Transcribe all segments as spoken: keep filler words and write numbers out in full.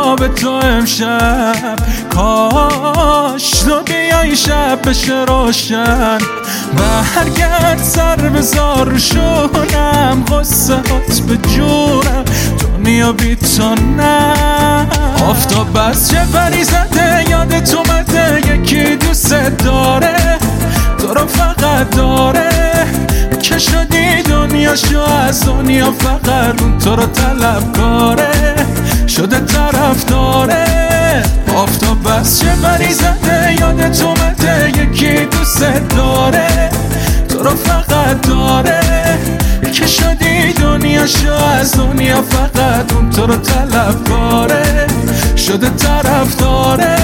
به تو امشب، کاش تو بیای شب بشه روشن. برگرد سر بذار رو شونم، غصه هات به جونم، دنیا بی تو نه. آفتاب بس چه پری زده یادت اومده، یکی دوست داره تو رو فقط داره، که شدی دنیاشو از دنیا، فقط اون تو رو طلب کاره، شده طرف داره. آفتاب بس چه پری زده یادت اومده، یکی دوست داره تو رو فقط داره، که شدی دنیاشو از دنیا، فقط اون تو رو طلب کاره، شده طرف داره.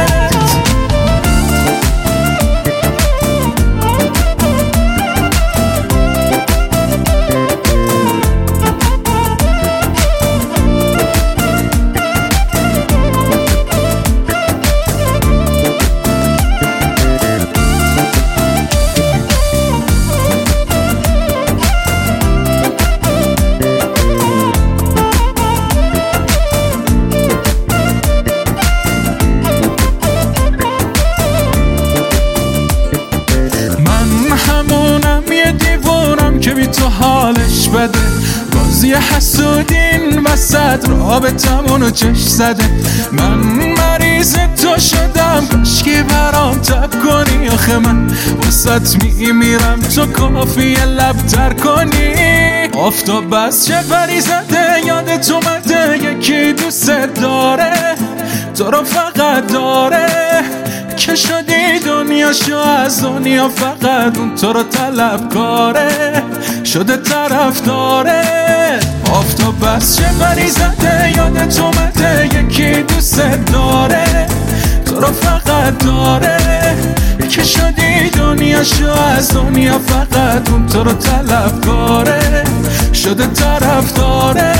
که بی تو حالش بده، بازی حسودین وسط رابطمونو چش زده. من مریض تو شدم، کاشکی برام تب کنی، آخه من وسط میمیرم تو کافیه لب تر کنی. آفتاب بس چه پری زده یادت اومده، یکی دوست داره تو رو فقط داره، که شدی دنیاشو از دنیا، فقط اون تو رو طلب کاره، شده طرف داره. آفتاب بس چه پری زده یادت اومده، یکی دوست داره تو رو فقط داره، که شدی دنیاشو از دنیا، فقط اون تو رو طلب کاره، شده طرف داره.